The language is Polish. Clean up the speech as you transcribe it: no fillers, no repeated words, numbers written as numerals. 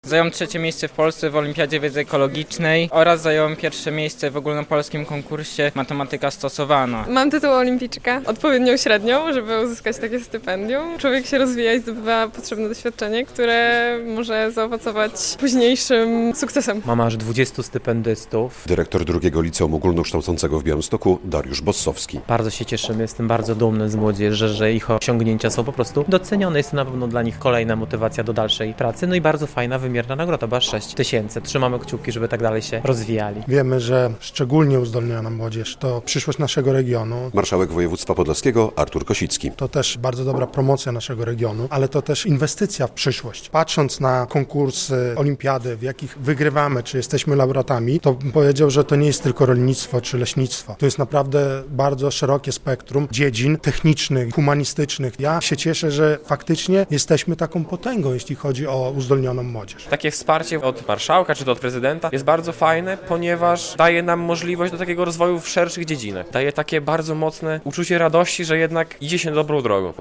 Zająłem trzecie miejsce w Polsce w Olimpiadzie Wiedzy Ekologicznej oraz zająłem pierwsze miejsce w ogólnopolskim konkursie Matematyka Stosowana. Mam tytuł olimpijczyka, odpowiednią średnią, żeby uzyskać takie stypendium. Człowiek się rozwija i zdobywa potrzebne doświadczenie, które może zaowocować późniejszym sukcesem. Mam aż 20 stypendystów. Dyrektor drugiego liceum ogólnokształcącego w Białymstoku Dariusz Bossowski. Bardzo się cieszymy, jestem bardzo dumny z młodzieży, że ich osiągnięcia są po prostu docenione. Jest to na pewno dla nich kolejna motywacja do dalszej pracy. No i bardzo fajna, wymierna nagroda, bo aż 6 tysięcy. Trzymamy kciuki, żeby tak dalej się rozwijali. Wiemy, że szczególnie uzdolniona młodzież to przyszłość naszego regionu. Marszałek województwa podlaskiego Artur Kosicki. To też bardzo dobra promocja naszego regionu, ale to też inwestycja w przyszłość. Patrząc na konkursy, olimpiady, w jakich wygrywamy, czy jesteśmy laureatami, to bym powiedział, że to nie jest tylko rolnictwo czy leśnictwo. To jest naprawdę bardzo szerokie spektrum dziedzin technicznych, humanistycznych. Ja się cieszę, że faktycznie jesteśmy taką potęgą, jeśli chodzi o uzdolnioną młodzież. Takie wsparcie od marszałka czy to od prezydenta jest bardzo fajne, ponieważ daje nam możliwość do takiego rozwoju w szerszych dziedzinach. Daje takie bardzo mocne uczucie radości, że jednak idzie się dobrą drogą.